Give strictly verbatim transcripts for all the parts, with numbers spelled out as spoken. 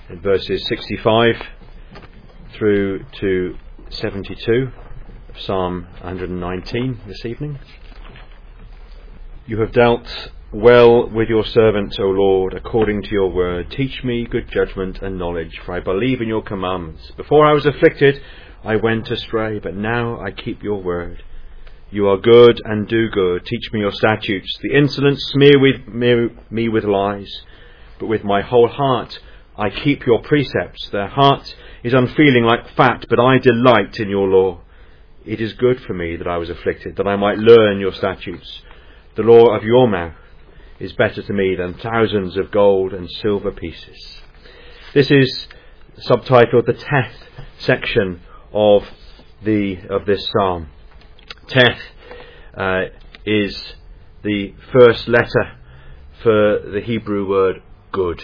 in verses sixty-five through to seventy-two of Psalm one nineteen this evening. You have dealt well with your servant, O Lord, according to your word. Teach me good judgment and knowledge, for I believe in your commandments. Before I was afflicted, I went astray, but now I keep your word. You are good and do good. Teach me your statutes. The insolent smear with me, me with lies, but with my whole heart I keep your precepts. Their heart is unfeeling like fat, but I delight in your law. It is good for me that I was afflicted, that I might learn your statutes. The law of your mouth is better to me than thousands of gold and silver pieces. This is subtitled the tenth section of the of this psalm. Teth uh, is the first letter for the Hebrew word good.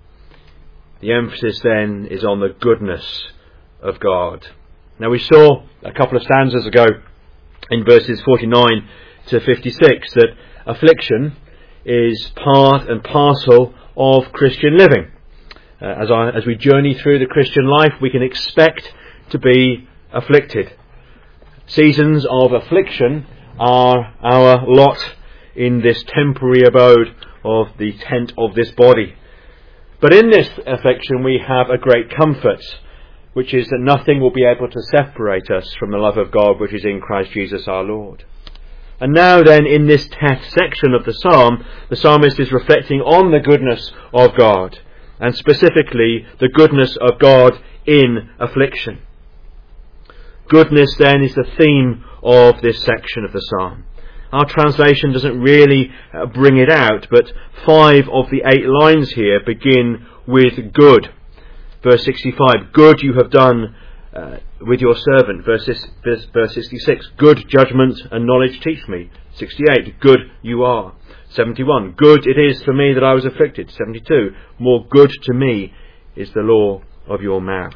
The emphasis then is on the goodness of God. Now we saw a couple of stanzas ago in verses forty-nine to fifty-six that affliction is part and parcel of Christian living. Uh, as, I, as we journey through the Christian life, we can expect to be afflicted. Seasons of affliction are our lot in this temporary abode of the tent of this body. But in this affliction we have a great comfort, which is that nothing will be able to separate us from the love of God which is in Christ Jesus our Lord. And now then, in this tenth section of the psalm, the psalmist is reflecting on the goodness of God, and specifically the goodness of God in affliction. Goodness then is the theme of this section of the psalm. Our translation doesn't really uh, bring it out, but five of the eight lines here begin with good. Verse sixty-five, good you have done uh, with your servant. Verse, verse, verse sixty-six, good judgment and knowledge teach me. sixty-eight, good you are. seventy-one, good it is for me that I was afflicted. seventy-two, more good to me is the law of your mouth.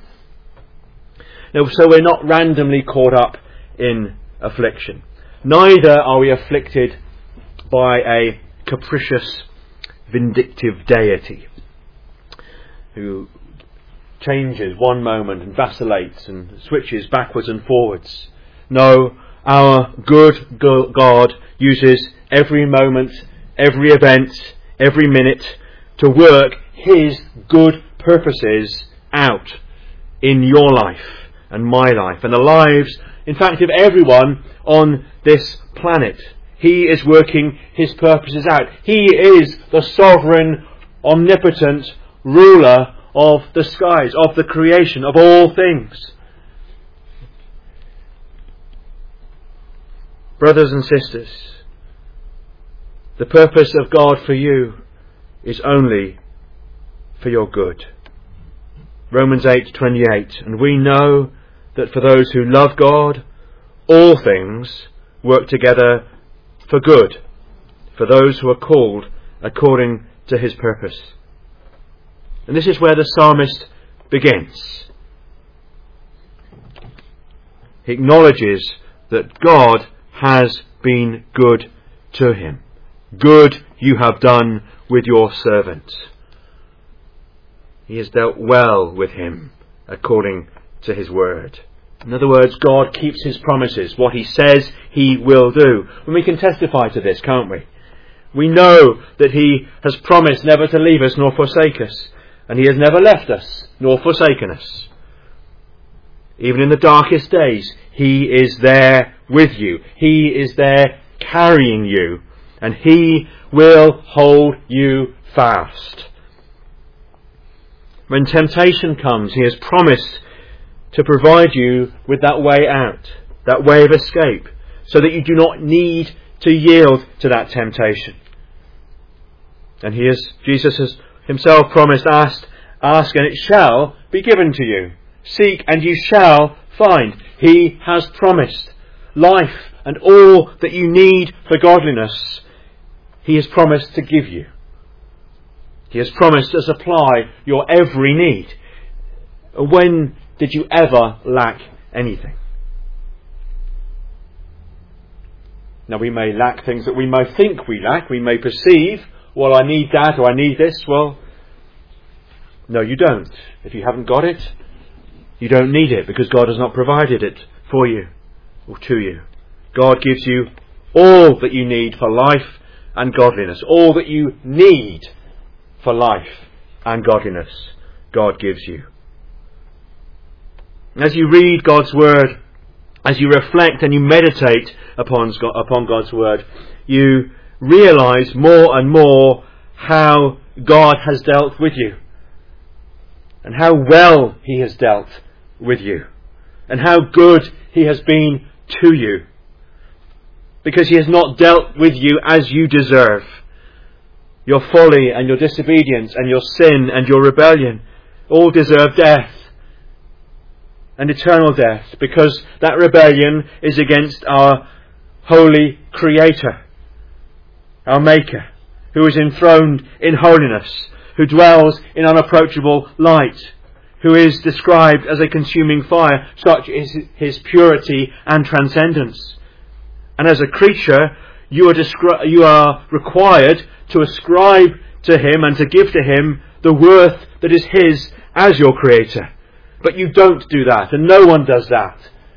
Now, so we're not randomly caught up in affliction. Neither are we afflicted by a capricious, vindictive deity who changes one moment and vacillates and switches backwards and forwards. No, our good God uses every moment, every event, every minute to work his good purposes out in your life and my life and the lives, in fact, of everyone on this planet. He is working his purposes out. He is the sovereign, omnipotent ruler of the skies, of the creation, of all things. Brothers and sisters, the purpose of God for you is only for your good. Romans eight twenty-eight, and we know that for those who love God, all things work together for good, for those who are called according to his purpose. And this is where the psalmist begins. He acknowledges that God has been good to him. Good you have done with your servant. He has dealt well with him according to his word. In other words, God keeps his promises. What he says he will do. And we can testify to this, can't we? We know that he has promised never to leave us nor forsake us. And he has never left us nor forsaken us. Even in the darkest days, he is there with you. He is there carrying you. And he will hold you fast. When temptation comes, he has promised to provide you with that way out, that way of escape, so that you do not need to yield to that temptation. And he has, Jesus has himself promised, ask, ask and it shall be given to you. Seek and you shall find. He has promised life and all that you need for godliness. He has promised to give you. He has promised to supply your every need. When did you ever lack anything? Now we may lack things that we may think we lack. We may perceive, well, I need that or I need this. Well, No, you don't. If you haven't got it, you don't need it, because God has not provided it for you or to you. God gives you all that you need for life and godliness. All that you need for life and godliness, God gives you. As you read God's Word, as you reflect and you meditate upon, upon God's Word, you realise more and more how God has dealt with you, and how well He has dealt with you, and how good He has been to you, because He has not dealt with you as you deserve. Your folly and your disobedience and your sin and your rebellion all deserve death, and eternal death, because that rebellion is against our holy Creator, our Maker, who is enthroned in holiness, who dwells in unapproachable light, who is described as a consuming fire. Such is His purity and transcendence. And as a creature, you are, descri- you are required to ascribe to Him and to give to Him the worth that is His as your Creator. But you don't do that, and no one does that,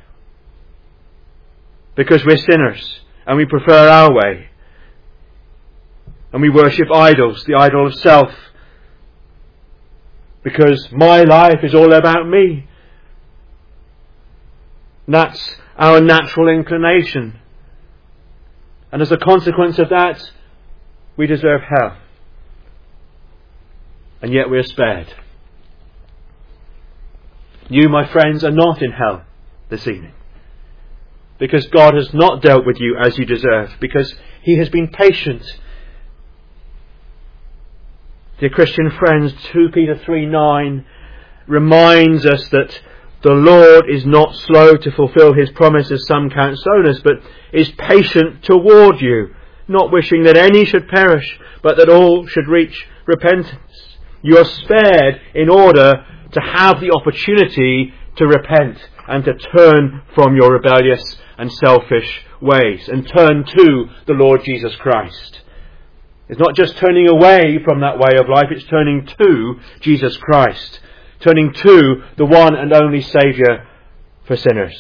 because we're sinners and we prefer our way, and we worship idols, the idol of self, because my life is all about me. That's our natural inclination, and as a consequence of that, we deserve hell, and yet we're spared. You, my friends, are not in hell this evening, because God has not dealt with you as you deserve, because He has been patient. Dear Christian friends, Second Peter three nine reminds us that the Lord is not slow to fulfill His promise, as some count slowness, but is patient toward you, not wishing that any should perish, but that all should reach repentance. You are spared in order to have the opportunity to repent and to turn from your rebellious and selfish ways and turn to the Lord Jesus Christ. It's not just turning away from that way of life, it's turning to Jesus Christ, turning to the one and only Saviour for sinners.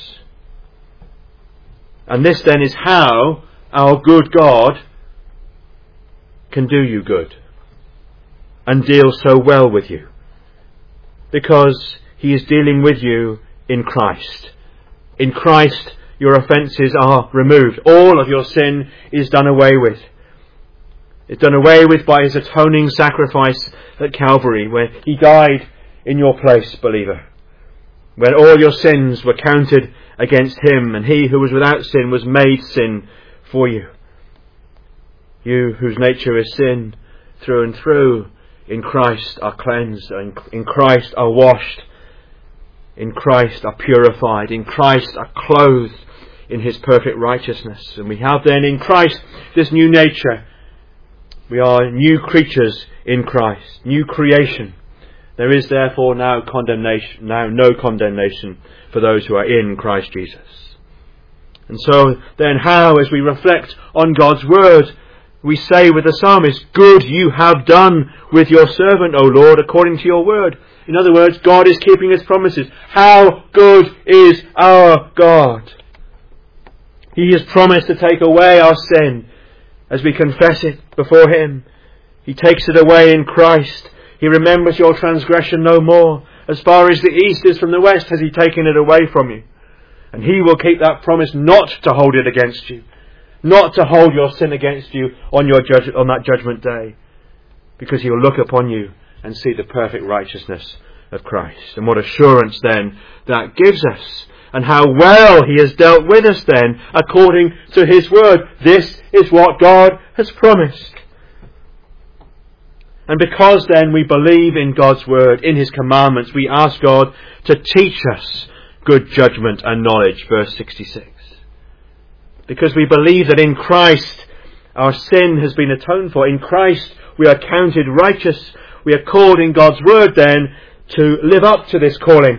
And this then is how our good God can do you good and deal so well with you, because He is dealing with you in Christ. In Christ your offences are removed. All of your sin is done away with. It's done away with by His atoning sacrifice at Calvary, where He died in your place, believer, when all your sins were counted against Him, and He who was without sin was made sin for you. You whose nature is sin through and through, in Christ are cleansed, in Christ are washed, in Christ are purified, in Christ are clothed in His perfect righteousness. And we have then in Christ this new nature. We are new creatures in Christ, new creation. There is therefore now condemnation, now no condemnation for those who are in Christ Jesus. And so then how, as we reflect on God's Word, we say with the psalmist, "Good you have done with your servant, O Lord, according to your word." In other words, God is keeping His promises. How good is our God! He has promised to take away our sin as we confess it before Him. He takes it away in Christ. He remembers your transgression no more. As far as the east is from the west has He taken it away from you. And He will keep that promise not to hold it against you, not to hold your sin against you on your judge, on that judgment day, because He will look upon you and see the perfect righteousness of Christ. And what assurance then that gives us, and how well He has dealt with us then according to His word. This is what God has promised. And because then we believe in God's word, in His commandments, we ask God to teach us good judgment and knowledge. Verse sixty-six. Because we believe that in Christ our sin has been atoned for. In Christ we are counted righteous. We are called in God's word then to live up to this calling.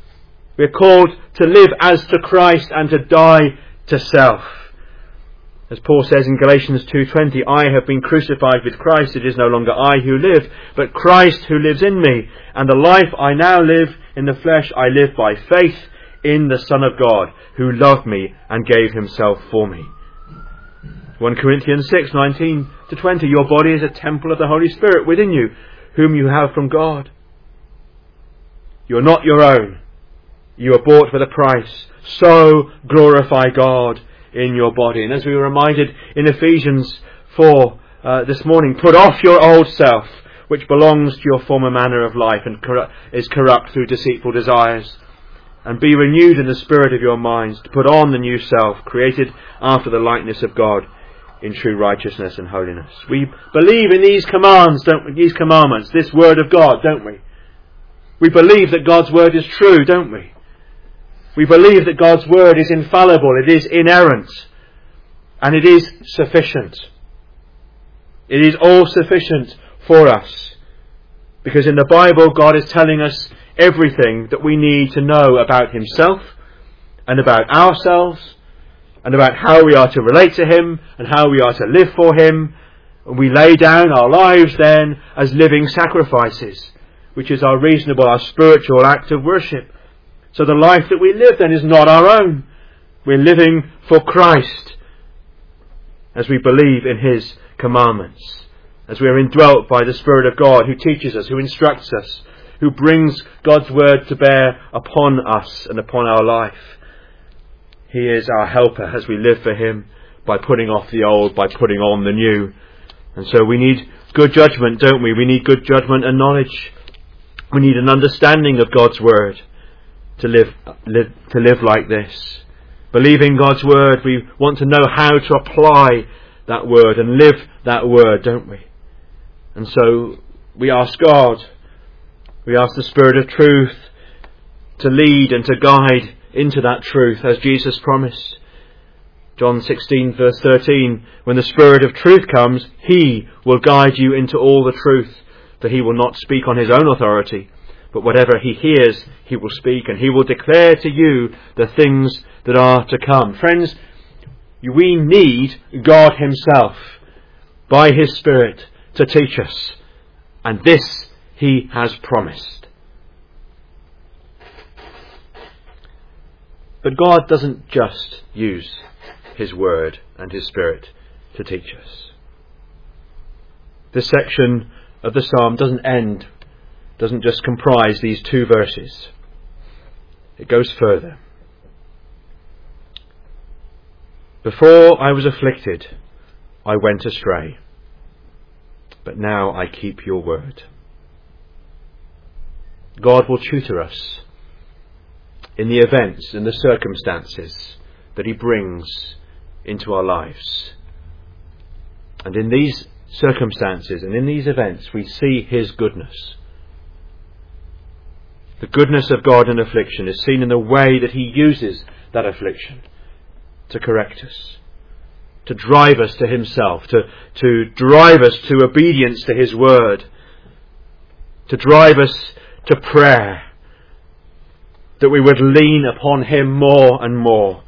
We are called to live as to Christ and to die to self. As Paul says in Galatians two twenty, I have been crucified with Christ. It is no longer I who live, but Christ who lives in me. And the life I now live in the flesh, I live by faith in the Son of God, who loved me and gave himself for me. First Corinthians six nineteen to twenty, your body is a temple of the Holy Spirit within you, whom you have from God. You are not your own. You are bought with a price. So glorify God in your body. And as we were reminded in Ephesians four uh, this morning, put off your old self, which belongs to your former manner of life and corru- is corrupt through deceitful desires, and be renewed in the spirit of your minds, to put on the new self, created after the likeness of God, in true righteousness and holiness. We believe in these commands, don't we? These commandments, this word of God, don't we? We believe that God's word is true, don't we? We believe that God's word is infallible, it is inerrant, and it is sufficient. It is all sufficient for us. Because in the Bible, God is telling us everything that we need to know about himself and about ourselves and about how we are to relate to him and how we are to live for him. And we lay down our lives then as living sacrifices, which is our reasonable, our spiritual act of worship. So the life that we live then is not our own. We're living for Christ as we believe in his commandments, as we are indwelt by the Spirit of God, who teaches us, who instructs us, who brings God's word to bear upon us and upon our life. He is our helper as we live for him by putting off the old, by putting on the new. And so we need good judgment, don't we? We need good judgment and knowledge. We need an understanding of God's word to live, live to live like this. Believing God's word, we want to know how to apply that word and live that word, don't we? And so we ask God, we ask the Spirit of truth to lead and to guide into that truth as Jesus promised. John sixteen verse thirteen, when the Spirit of truth comes, he will guide you into all the truth, for he will not speak on his own authority, but whatever he hears, he will speak, and he will declare to you the things that are to come. Friends, we need God himself, by his Spirit, to teach us. And this he has promised. But God doesn't just use his word and his Spirit to teach us. This section of the psalm doesn't end, doesn't just comprise these two verses. It goes further. Before I was afflicted, I went astray, but now I keep your word. God will tutor us in the events and the circumstances that he brings into our lives. And in these circumstances and in these events, we see his goodness. The goodness of God in affliction is seen in the way that he uses that affliction to correct us, to drive us to himself, to, to drive us to obedience to his word, to drive us to prayer, that we would lean upon him more and more.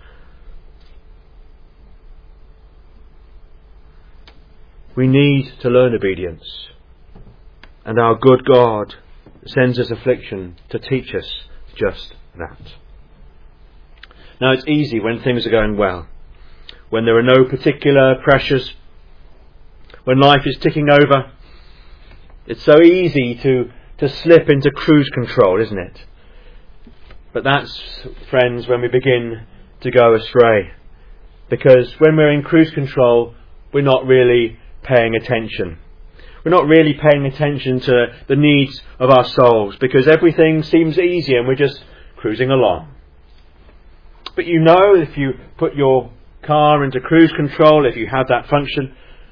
We need to learn obedience, and our good God sends us affliction to teach us just that. Now, it's easy when things are going well, when there are no particular pressures, when life is ticking over. It's so easy to, to slip into cruise control, isn't it? But that's, friends, when we begin to go astray. Because when we're in cruise control, we're not really paying attention. We're not really paying attention to the needs of our souls, because everything seems easy and we're just cruising along. But you know, if you put your car into cruise control, if you have that function,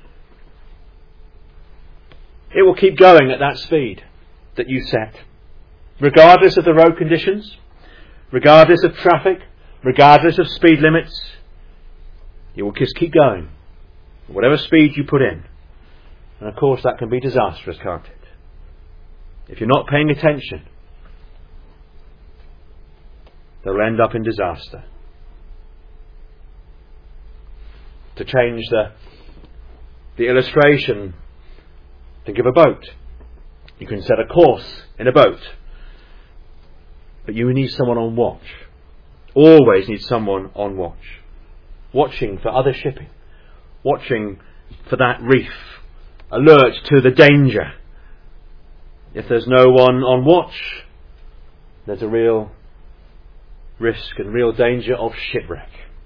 it will keep going at that speed that you set, regardless of the road conditions, regardless of traffic, regardless of speed limits. It will just keep going, whatever speed you put in. And of course that can be disastrous, can't it? If you're not paying attention, they'll end up in disaster. To change the, the illustration, think of a boat. You can set a course in a boat, but you need someone on watch. Always need someone on watch. Watching for other shipping. Watching for that reef. Alert to the danger. If there's no one on watch, there's a real risk and real danger of shipwreck.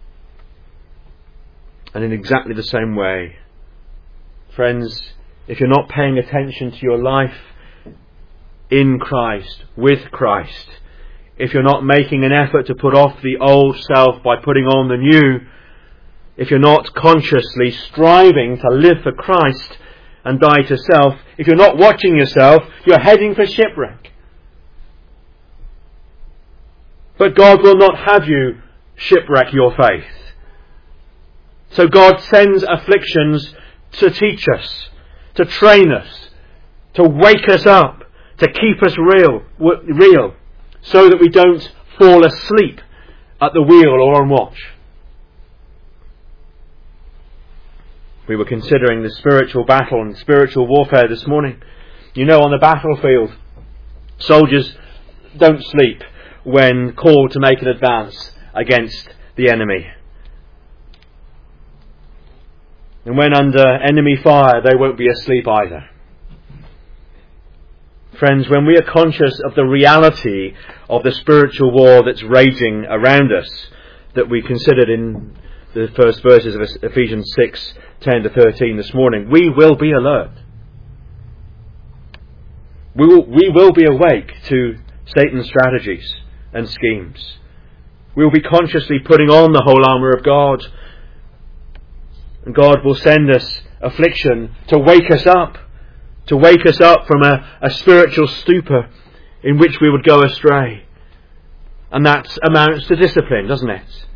And in exactly the same way, friends, if you're not paying attention to your life in Christ, with Christ, if you're not making an effort to put off the old self by putting on the new, if you're not consciously striving to live for Christ and die to self, if you're not watching yourself, you're heading for shipwreck. But God will not have you shipwreck your faith. So God sends afflictions to teach us, to train us, to wake us up, to keep us real, real, so that we don't fall asleep at the wheel or on watch. We were considering the spiritual battle and spiritual warfare this morning. You know, on the battlefield, soldiers don't sleep when called to make an advance against the enemy. And when under enemy fire, they won't be asleep either. Friends, when we are conscious of the reality of the spiritual war that's raging around us, that we considered in the first verses of Ephesians six, ten to thirteen this morning, we will be alert. We will, we will be awake to Satan's strategies and schemes. We will be consciously putting on the whole armour of God. And God will send us affliction to wake us up. To wake us up from a, a spiritual stupor in which we would go astray. And that amounts to discipline, doesn't it?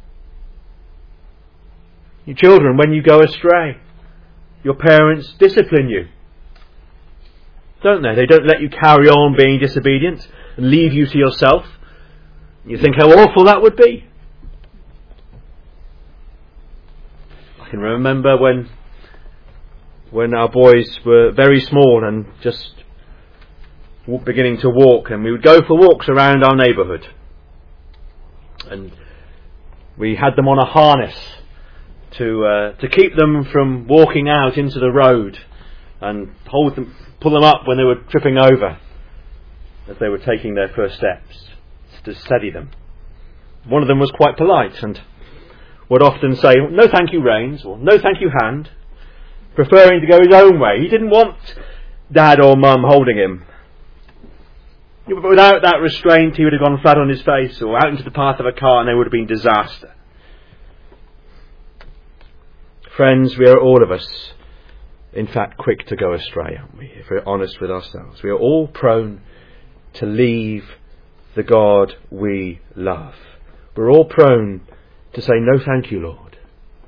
You children, when you go astray, your parents discipline you. Don't they? They don't let you carry on being disobedient and leave you to yourself. You think how awful that would be. I can remember when when our boys were very small and just beginning to walk, and we would go for walks around our neighbourhood. And we had them on a harness to uh, to keep them from walking out into the road, and hold them, pull them up when they were tripping over as they were taking their first steps, to steady them. One of them was quite polite and would often say, "No thank you, reins," or "No thank you, hand," preferring to go his own way. He didn't want dad or mum holding him. But without that restraint, he would have gone flat on his face or out into the path of a car, and there would have been disaster. Friends, we are all of us, in fact, quick to go astray, aren't we? If we're honest with ourselves. We are all prone to leave the God we love. We're all prone to say, "No thank you, Lord,"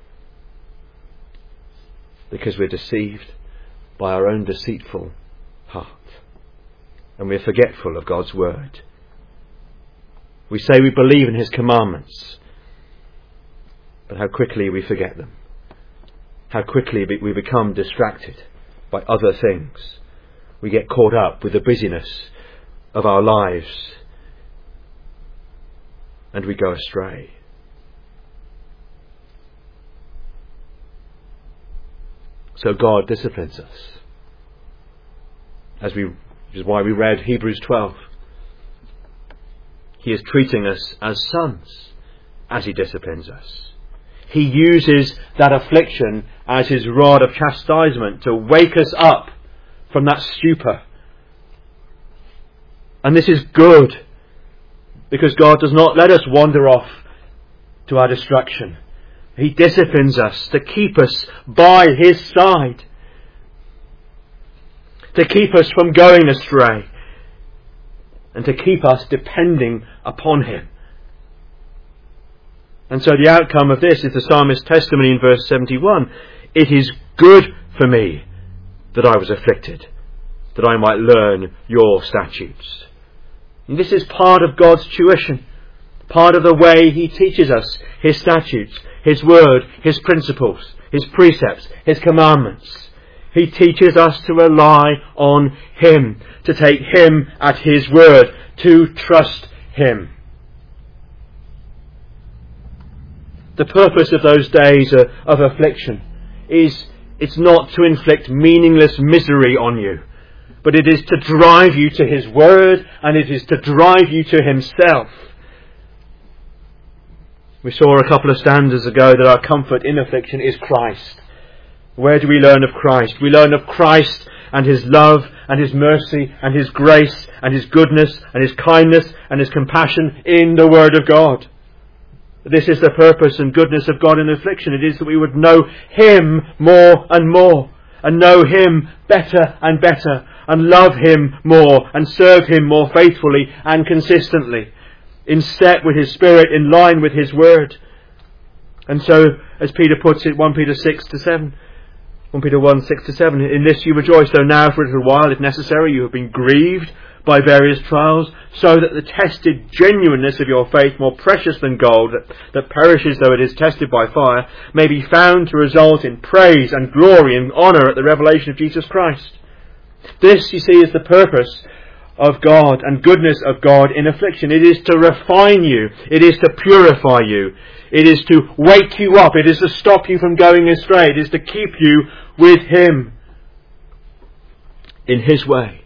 because we're deceived by our own deceitful heart. And we're forgetful of God's word. We say we believe in his commandments, but how quickly we forget them. How quickly we become distracted by other things. We get caught up with the busyness of our lives, and we go astray. So God disciplines us, as we, which is why we read Hebrews twelve. He is treating us as sons as he disciplines us. He uses that affliction as his rod of chastisement to wake us up from that stupor. And this is good, because God does not let us wander off to our destruction. He disciplines us to keep us by his side, to keep us from going astray, and to keep us depending upon him. And so the outcome of this is the psalmist's testimony in verse seventy-one. "It is good for me that I was afflicted, that I might learn your statutes." And this is part of God's tuition, part of the way he teaches us his statutes, His word, His principles, His precepts, His commandments. He teaches us to rely on Him, to take Him at His word, to trust Him. The purpose of those days of, of affliction is, it's not to inflict meaningless misery on you, but it is to drive you to His word, and it is to drive you to Himself. We saw a couple of stanzas ago that our comfort in affliction is Christ. Where do we learn of Christ? We learn of Christ and His love and His mercy and His grace and His goodness and His kindness and His compassion in the Word of God. This is the purpose and goodness of God in affliction. It is that we would know Him more and more, and know Him better and better, and love Him more, and serve Him more faithfully and consistently, in step with His Spirit, in line with His Word. And so, as Peter puts it, First Peter six to seven, First Peter one, six to seven, in this you rejoice, though now for a little while, if necessary, you have been grieved by various trials, so that the tested genuineness of your faith, more precious than gold, that, that perishes though it is tested by fire, may be found to result in praise and glory and honour at the revelation of Jesus Christ. This, you see, is the purpose of God and goodness of God in affliction. It is to refine you. It is to purify you. It is to wake you up. It is to stop you from going astray. It is to keep you with Him in His way.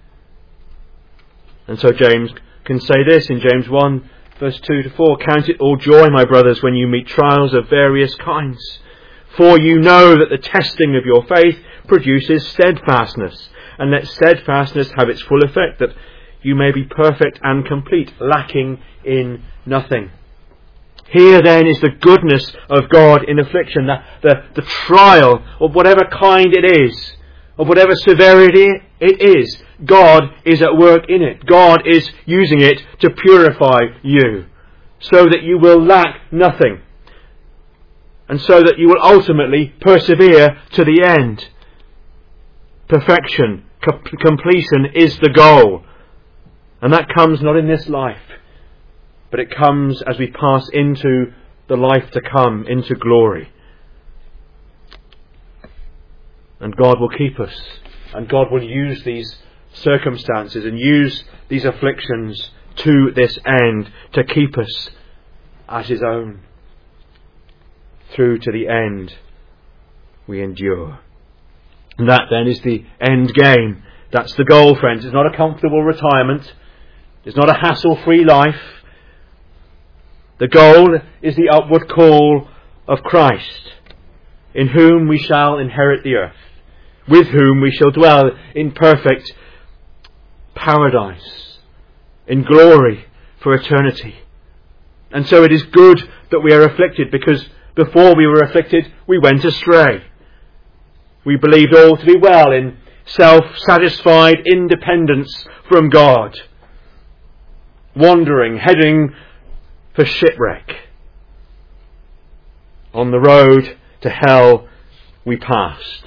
And so James can say this in James one, verse two to four, count it all joy, my brothers, when you meet trials of various kinds. For you know that the testing of your faith produces steadfastness. And let steadfastness have its full effect, that you may be perfect and complete, lacking in nothing. Here then is the goodness of God in affliction, the, the, the trial of whatever kind it is, of whatever severity it is. God is at work in it. God is using it to purify you, so that you will lack nothing, and so that you will ultimately persevere to the end. Perfection, completion is the goal. And that comes not in this life, but it comes as we pass into the life to come, into glory. And God will keep us, and God will use these circumstances and use these afflictions to this end, to keep us as His own. Through to the end we endure. And that then is the end game. That's the goal, friends. It's not a comfortable retirement. It's not a hassle-free life. The goal is the upward call of Christ, in whom we shall inherit the earth, with whom we shall dwell in perfect paradise, in glory for eternity. And so it is good that we are afflicted, because before we were afflicted, we went astray. We believed all to be well in self-satisfied independence from God, wandering, heading for shipwreck. On the road to hell we passed.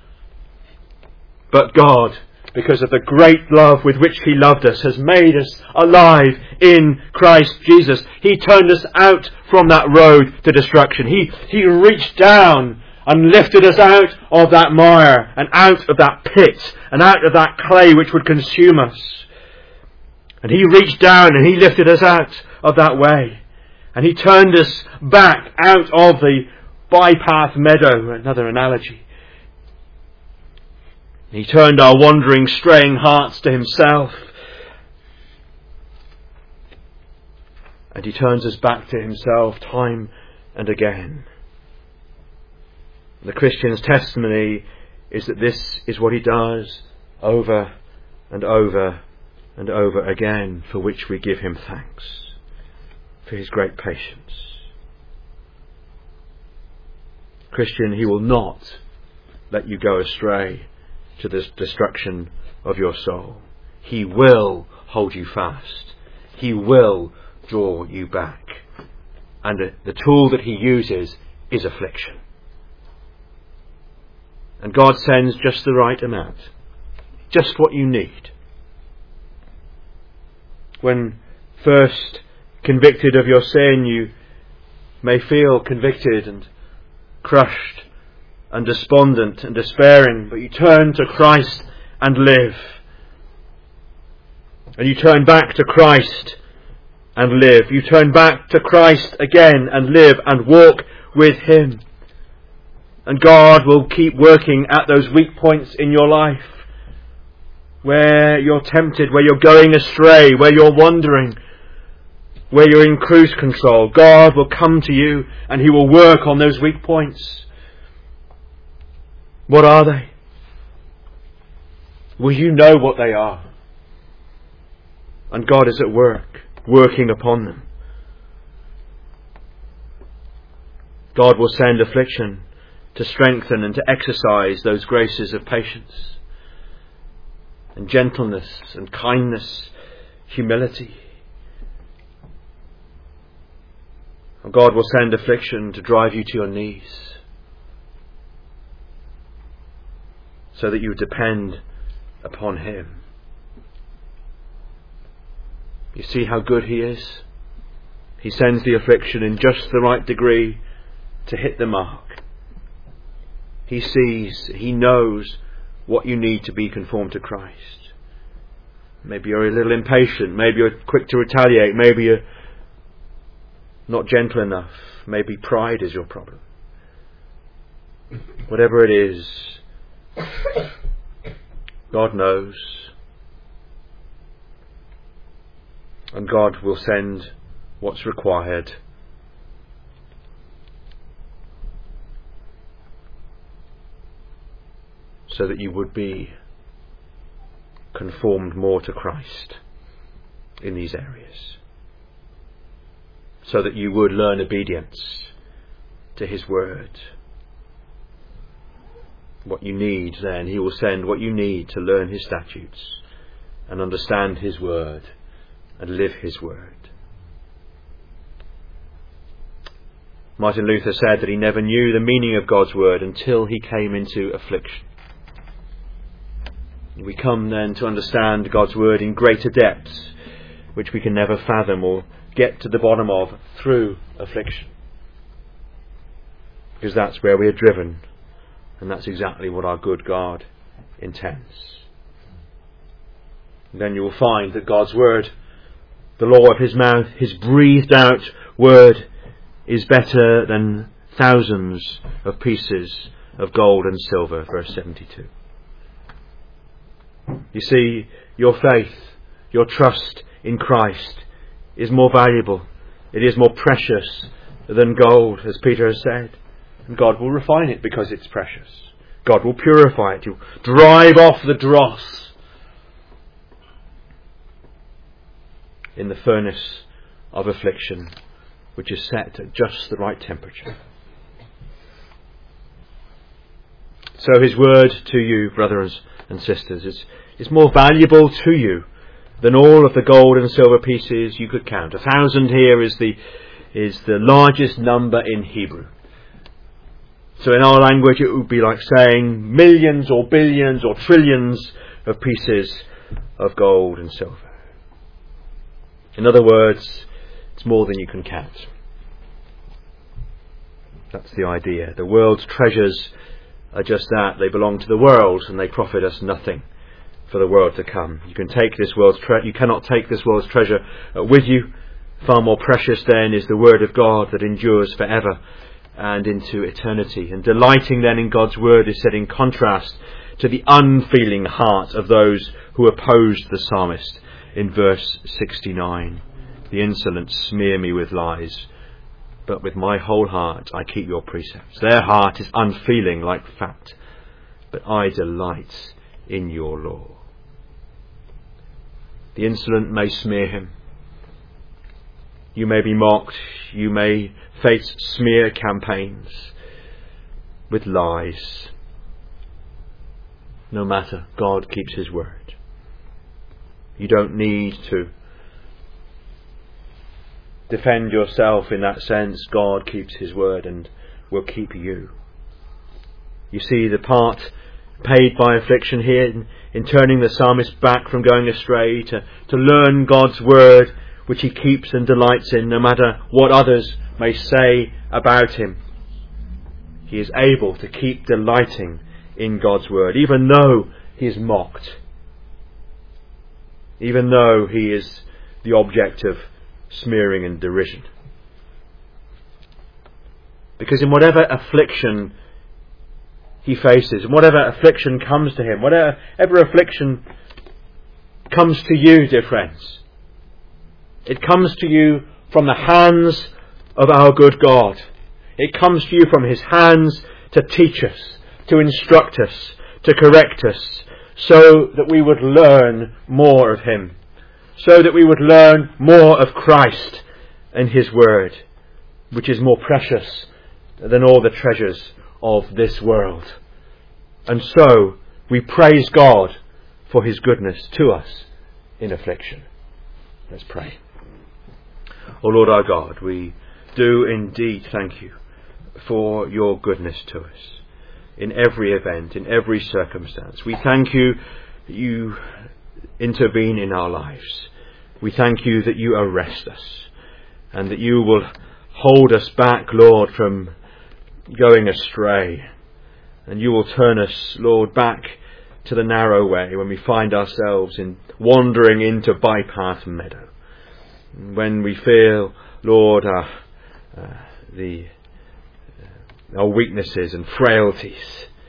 But God, because of the great love with which He loved us, has made us alive in Christ Jesus. He turned us out from that road to destruction. He, he reached down and lifted us out of that mire, and out of that pit, and out of that clay which would consume us. And He reached down and He lifted us out of that way. And He turned us back out of the bypath meadow, another analogy. He turned our wandering, straying hearts to Himself. And He turns us back to Himself time and again. The Christian's testimony is that this is what He does over and over and over again, for which we give Him thanks, for His great patience. Christian, He will not let you go astray to the destruction of your soul. He will hold you fast. He will draw you back. And the tool that He uses is affliction. And God sends just the right amount, just what you need. When first convicted of your sin, you may feel convicted and crushed and despondent and despairing, but you turn to Christ and live. And you turn back to Christ and live. You turn back to Christ again and live and walk with Him. And God will keep working at those weak points in your life, where you're tempted, where you're going astray, where you're wandering, where you're in cruise control. God will come to you and He will work on those weak points. What are they? Well, you know what they are. And God is at work, working upon them. God will send affliction to strengthen and to exercise those graces of patience and gentleness and kindness, humility. And God will send affliction to drive you to your knees, so that you depend upon Him. You see how good He is? He sends the affliction in just the right degree to hit the mark. He sees, He knows what you need to be conformed to Christ. Maybe you're a little impatient, maybe you're quick to retaliate, maybe you're not gentle enough, maybe pride is your problem. Whatever it is, God knows, and God will send what's required so that you would be conformed more to Christ in these areas, so that you would learn obedience to His word. What you need, then He will send what you need to learn His statutes and understand His word and live His word. Martin Luther said that he never knew the meaning of God's word until he came into affliction. We come then to understand God's word in greater depths, which we can never fathom or get to the bottom of through affliction. Because that's where we are driven, and that's exactly what our good God intends. And then you will find that God's word, the law of His mouth, His breathed out word, is better than thousands of pieces of gold and silver. Verse seventy-two. You see, your faith, your trust in Christ is more valuable. It is more precious than gold, as Peter has said. And God will refine it because it's precious. God will purify it. He'll drive off the dross in the furnace of affliction, which is set at just the right temperature. So His word to you, brothers and sisters, is, is more valuable to you than all of the gold and silver pieces you could count. A thousand here is the is the largest number in Hebrew. So in our language it would be like saying millions or billions or trillions of pieces of gold and silver. In other words, it's more than you can count. That's the idea. The world's treasures are just that. They belong to the world and they profit us nothing for the world to come. You can take this world's tre- you cannot take this world's treasure uh, with you. Far more precious then is the word of God that endures forever and into eternity. And delighting then in God's word is set in contrast to the unfeeling heart of those who opposed the psalmist in verse sixty-nine. The insolent smear me with lies, but with my whole heart I keep your precepts. Their heart is unfeeling like fat, but I delight in your law. The insolent may smear him. You may be mocked. You may face smear campaigns with lies. No matter, God keeps His word. You don't need to defend yourself in that sense. God keeps His word and will keep you. You see the part paid by affliction here in, in turning the psalmist back from going astray to, to learn God's word, which he keeps and delights in, no matter what others may say about him. He is able to keep delighting in God's word, even though he is mocked, even though he is the object of smearing and derision. Because in whatever affliction he faces, and whatever affliction comes to him, whatever ever affliction comes to you, dear friends, it comes to you from the hands of our good God. It comes to you from his hands to teach us, to instruct us, to correct us, so that we would learn more of him, so that we would learn more of Christ and his word, which is more precious than all the treasures of this world. And so we praise God for his goodness to us in affliction. Let's pray. O Lord our God, we do indeed thank you for your goodness to us in every event, in every circumstance. We thank you that you intervene in our lives. We thank you that you arrest us and that you will hold us back, Lord, from going astray. And you will turn us, Lord, back to the narrow way when we find ourselves in wandering into bypath meadow. When we feel, Lord, our, uh, the uh, our weaknesses and frailties.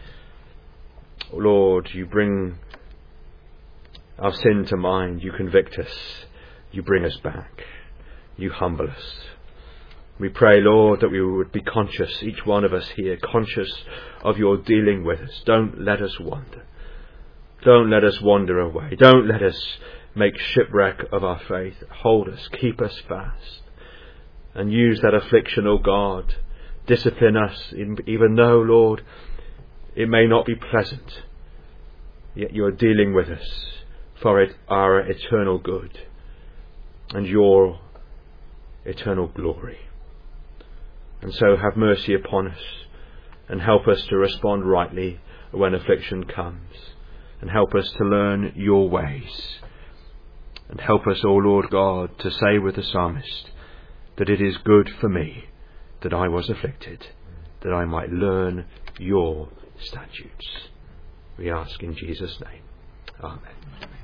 Lord, you bring our sin to mind. You convict us. You bring us back. You humble us. We pray, Lord, that we would be conscious, each one of us here, conscious of your dealing with us. Don't let us wander. Don't let us wander away. Don't let us make shipwreck of our faith. Hold us, keep us fast. And use that affliction, O God. Discipline us, even though, Lord, it may not be pleasant. Yet you are dealing with us for it, our eternal good and your eternal glory. And so have mercy upon us and help us to respond rightly when affliction comes. And help us to learn your ways. And help us, O Lord God, to say with the psalmist that it is good for me that I was afflicted, that I might learn your statutes. We ask in Jesus' name. Amen.